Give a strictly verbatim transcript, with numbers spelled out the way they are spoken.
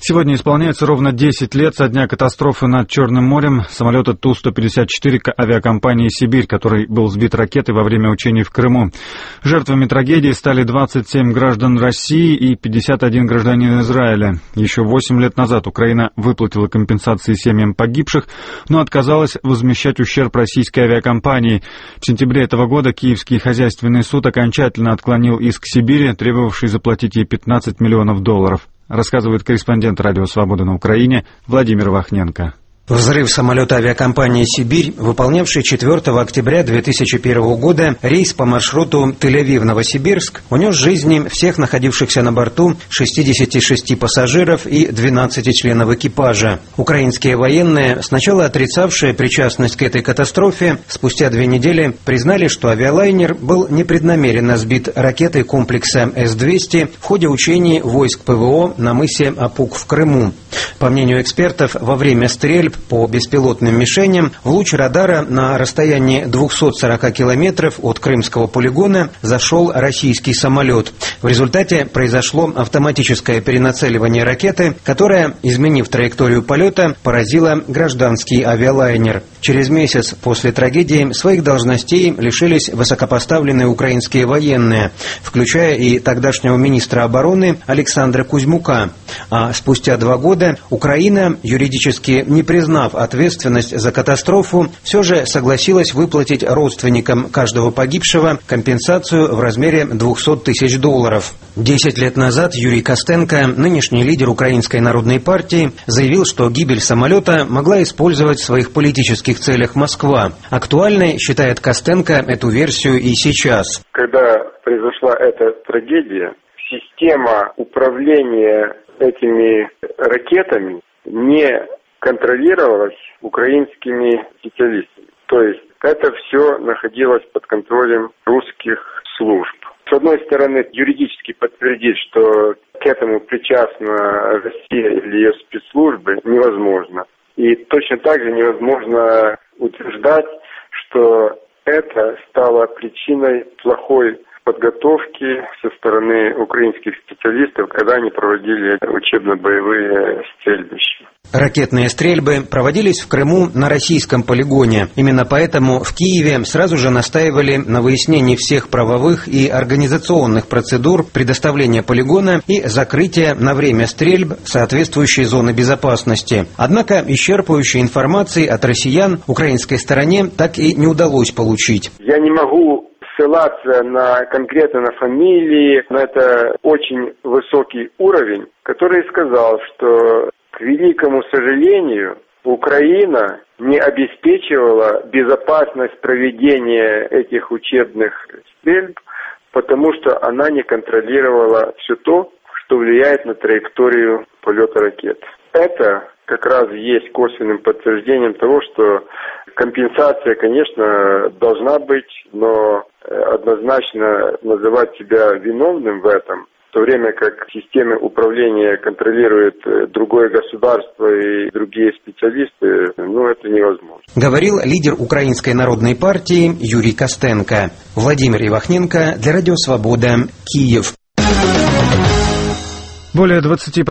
Сегодня исполняется ровно десять лет со дня катастрофы над Черным морем самолета Ту сто пятьдесят четыре авиакомпании «Сибирь», который был сбит ракетой во время учений в Крыму. Жертвами трагедии стали двадцать семь граждан России и пятьдесят один гражданин Израиля. Еще восемь лет назад Украина выплатила компенсации семьям погибших, но отказалась возмещать ущерб российской авиакомпании. В сентябре этого года Киевский хозяйственный суд окончательно отклонил иск Сибири, требовавший заплатить ей пятнадцать миллионов долларов. Рассказывает корреспондент Радио Свобода на Украине Владимир Вахненко. Взрыв самолета авиакомпании «Сибирь», выполнявший четвёртого октября две тысячи первого года рейс по маршруту Тель-Авив-Новосибирск, унес жизни всех находившихся на борту шестидесяти шести пассажиров и двенадцати членов экипажа. Украинские военные, сначала отрицавшие причастность к этой катастрофе, спустя две недели признали, что авиалайнер был непреднамеренно сбит ракетой комплекса С двести в ходе учений войск ПВО на мысе Апук в Крыму. По мнению экспертов, во время стрельб по беспилотным мишеням в луч радара на расстоянии двухсот сорока километров от крымского полигона зашел российский самолет. В результате произошло автоматическое перенацеливание ракеты, которая, изменив траекторию полета, поразила гражданский авиалайнер. Через месяц после трагедии своих должностей лишились высокопоставленные украинские военные, включая и тогдашнего министра обороны Александра Кузьмука. А спустя два года Украина, юридически не признав ответственность за катастрофу, все же согласилась выплатить родственникам каждого погибшего компенсацию в размере двухсот тысяч долларов. Десять лет назад Юрий Костенко, нынешний лидер Украинской народной партии, заявил, что гибель самолета могла использовать в своих политических целях Москва. Актуальной считает Костенко эту версию и сейчас. Когда произошла эта трагедия, система управления этими ракетами не контролировалась украинскими специалистами. То есть это все находилось под контролем русских служб. С одной стороны, юридически подтвердить, что к этому причастна Россия или ее спецслужбы, невозможно. И точно так же невозможно утверждать, что это стало причиной плохой подготовки со стороны украинских специалистов, когда они проводили учебно-боевые стрельбища. Ракетные стрельбы проводились в Крыму на российском полигоне. Именно поэтому в Киеве сразу же настаивали на выяснении всех правовых и организационных процедур предоставления полигона и закрытия на время стрельб соответствующей зоны безопасности. Однако исчерпывающей информации от россиян украинской стороне так и не удалось получить. Я не могу ссылаться на конкретно на фамилии, но это очень высокий уровень, который сказал, что, к великому сожалению, Украина не обеспечивала безопасность проведения этих учебных стрельб, потому что она не контролировала все то, что влияет на траекторию полета ракет. Это как раз есть косвенным подтверждением того, что компенсация, конечно, должна быть, но однозначно называть себя виновным в этом, в то время как системы управления контролирует другое государство и другие специалисты, ну, это невозможно. Говорил лидер Украинской народной партии Юрий Костенко. Владимир Ивахненко для Радио Свобода, Киев. Более двадцати